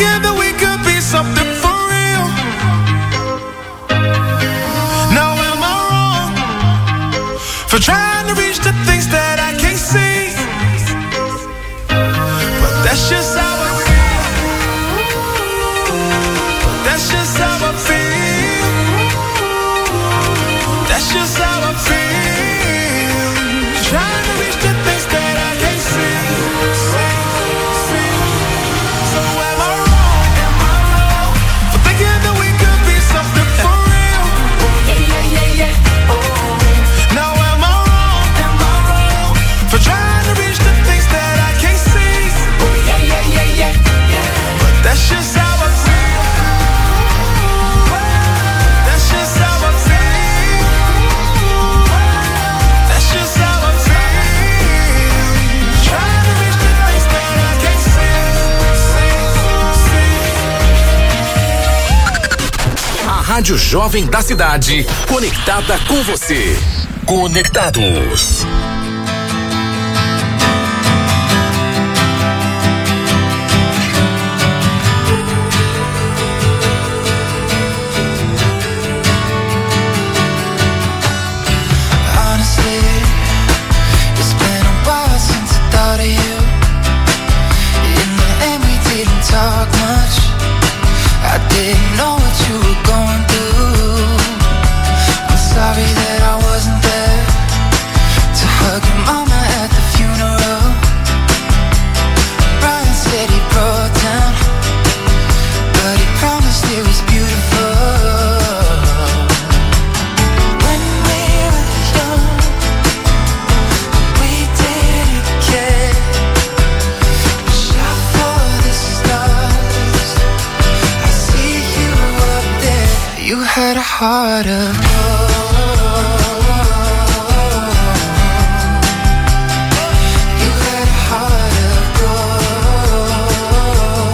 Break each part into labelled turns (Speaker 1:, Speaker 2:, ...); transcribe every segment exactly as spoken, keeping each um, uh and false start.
Speaker 1: thinking that we could be something for real. Now am I wrong for trying to reach the things that I can't see? But that's just how I feel. That's just how I feel. That's just how I feel. Trying to reach the things that I can't see. See, see. So am I wrong? Am I wrong for thinking that we could be something for real? Yeah, yeah, yeah, yeah. Oh. Now am I wrong? Am I wrong for trying to reach the things that I can't see? Oh, yeah, yeah, yeah, yeah, yeah. But that's just how I feel. That's just how I feel. That's just how I feel. Trying to reach the things that I can't see. See, see.
Speaker 2: A Rádio Jovem da Cidade, conectada com você. Conectados.
Speaker 1: Honestly, it's been a while since I thought of you. In the end, we didn't talk much. I didn't know what you were going through. I'm sorry that I wasn't there to hug your mama at the funeral. Brian said he broke down, but he promised it was beautiful. When we were young, we didn't care. We shot for the stars. I see you up there. You had a heart of gold. You had a heart of gold.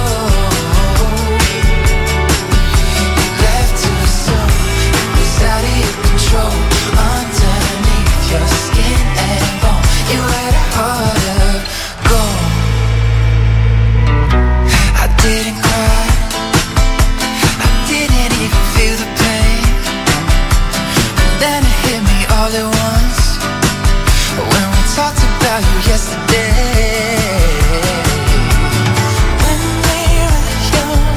Speaker 1: You left too soon. It was out of your control. Underneath your skin and bone, you had a heart of gold. I didn't cry. I didn't even feel the pain. And then it hit me all at once when we talked about you yesterday. When we were young,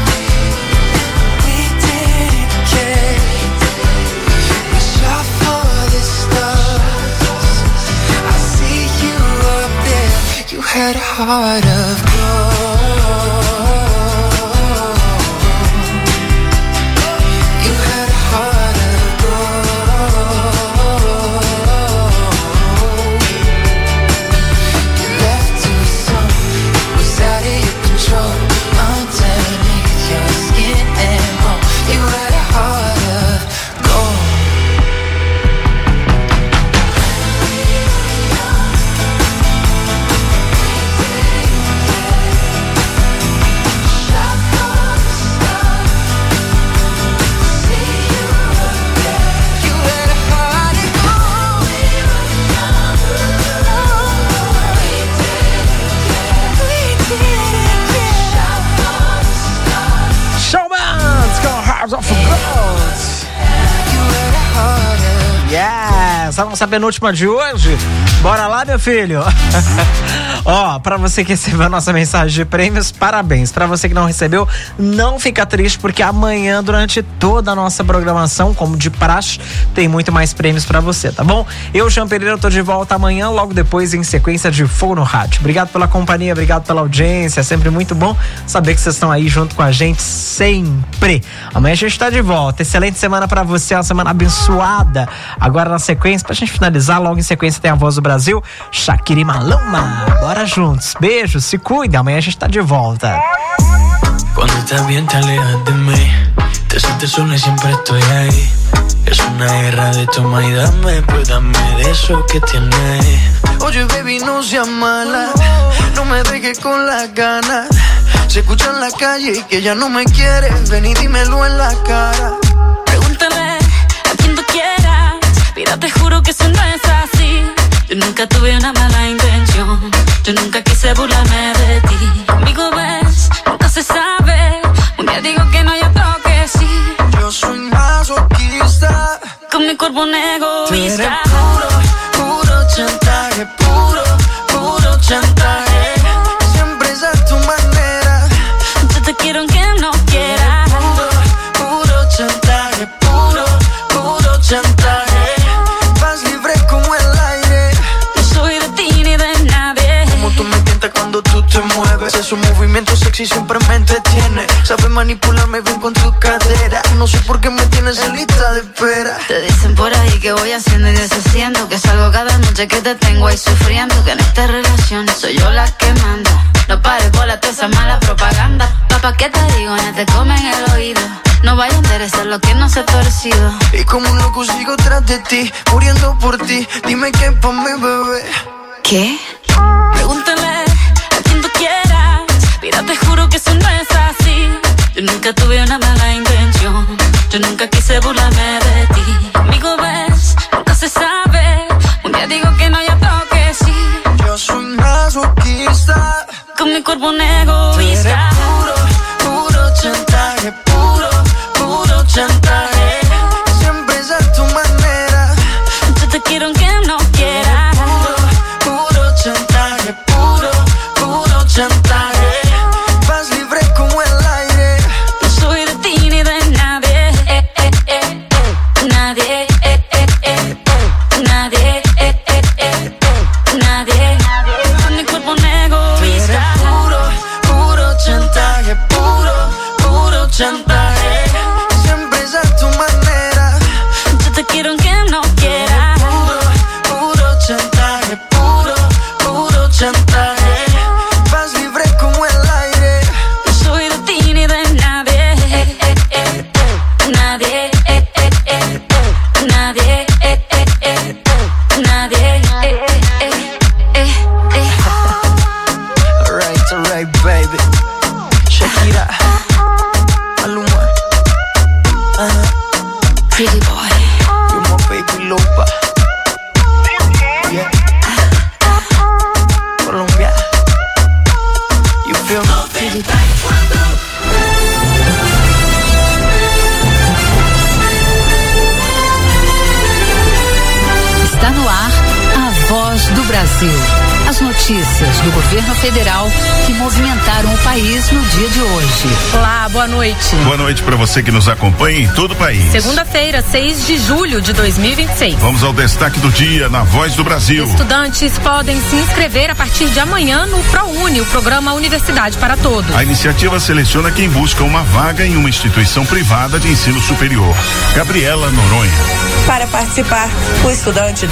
Speaker 1: we didn't care. We shot for the stars. I see you up there. You had a heart of gold. You had a heart of gold. You left too soon. It was out of your control. Underneath your skin and bone, you had a heart of gold. You had a heart of gold.
Speaker 3: Showman's got Hearts of Gold.
Speaker 1: You had a heart of
Speaker 3: Yes, a nossa penúltima de hoje. Bora lá, meu filho. Ó, pra você que recebeu a nossa mensagem de prêmios, parabéns. Pra você que não recebeu, não fica triste, porque amanhã, durante toda a nossa programação, como de praxe, tem muito mais prêmios pra você, tá bom? Eu, Jean Pereira, tô de volta amanhã, logo depois, em sequência de Fogo no Rádio. Obrigado pela companhia, obrigado pela audiência. É sempre muito bom saber que vocês estão aí junto com a gente, sempre. Amanhã a gente tá de volta. Excelente semana pra você, uma semana abençoada. Agora na sequência, pra gente finalizar, logo em sequência tem a Voz do Brasil, Shakira e Maluma. Bora juntos. Beijos, se cuida. Amanhã a gente tá de volta.
Speaker 4: Cuando estás bien te alejas de mí. Te sientes sola y siempre estoy ahí. Es una guerra de toma y dame, pues dame de eso que tienes. Oye baby, no seas mala, no me dejes con las ganas. Se escucha en la calle y que ya no me quieres. Ven y dímelo en la cara.
Speaker 5: Pregúntale a quien tú quieras, mira te juro que eso no es así. Yo nunca tuve una mala intención, yo nunca quise burlarme de ti. Conmigo ves, nunca se
Speaker 4: y siempre me entretiene. Sabes manipularme bien con tu cadera. No sé por qué me tienes en lista de espera.
Speaker 5: Te dicen por ahí que voy haciendo y deshaciendo, que salgo cada noche que te tengo ahí sufriendo, que en esta relación soy yo la que manda. No pares bola toda esa mala propaganda. Papá, ¿qué te digo? No te comen el oído. No vaya a interesar lo que no se ha torcido.
Speaker 4: Y como un loco sigo tras de ti, muriendo por ti. Dime qué pa' mi bebé.
Speaker 5: ¿Qué? Pregúntale a quien tú quieras. Mira, te juro que eso no es así. Yo nunca tuve una mala intención. Yo nunca quise burlarme de ti. Amigo, ves, nunca se sabe. Un día digo que no, ya tengo que sí.
Speaker 4: Yo soy masoquista.
Speaker 5: Con mi cuerpo un egoísta.
Speaker 4: Puro, puro chantaje. Puro, puro chantaje. Siempre es a tu manera.
Speaker 5: Yo te quiero aunque no quieras.
Speaker 4: Puro, puro chantaje. Puro, puro chantaje. Vas libre como el aire.
Speaker 5: No soy de ti ni de nadie. Eh, eh, eh, eh. Nadie. Eh, eh, eh. Nadie. Eh, eh, eh. Nadie. Con mi cuerpo un egoísta.
Speaker 4: Puro, puro chantaje. Puro, puro chantaje. Siempre es a tu manera.
Speaker 5: Yo te quiero aunque no quieras.
Speaker 4: Puro, puro chantaje. Puro, puro chantaje. Vas libre como el aire.
Speaker 5: No soy de ti ni de nadie. Eh, eh, eh. Nadie. Eh, eh, eh. Nadie. Eh, eh, eh. Nadie. Eh, eh, eh. Eh, eh.
Speaker 4: Alright, alright, baby. Shakira, Maluma, uh-huh.
Speaker 5: Pretty boy.
Speaker 4: You're my baby loba. Yeah. Colombia. You feel me?
Speaker 5: Pretty boy.
Speaker 6: Está no ar a Voz do Brasil. As notícias do governo federal que movimentaram o país no dia de hoje.
Speaker 7: Olá, boa noite.
Speaker 8: Boa noite para você que nos acompanha em todo o país.
Speaker 7: Segunda-feira, seis de julho de dois mil e vinte e seis.
Speaker 8: Vamos ao destaque do dia na Voz do Brasil.
Speaker 7: Estudantes podem se inscrever a partir de amanhã no ProUni, o programa Universidade para Todos.
Speaker 8: A iniciativa seleciona quem busca uma vaga em uma instituição privada de ensino superior. Gabriela Noronha.
Speaker 9: Para participar, o estudante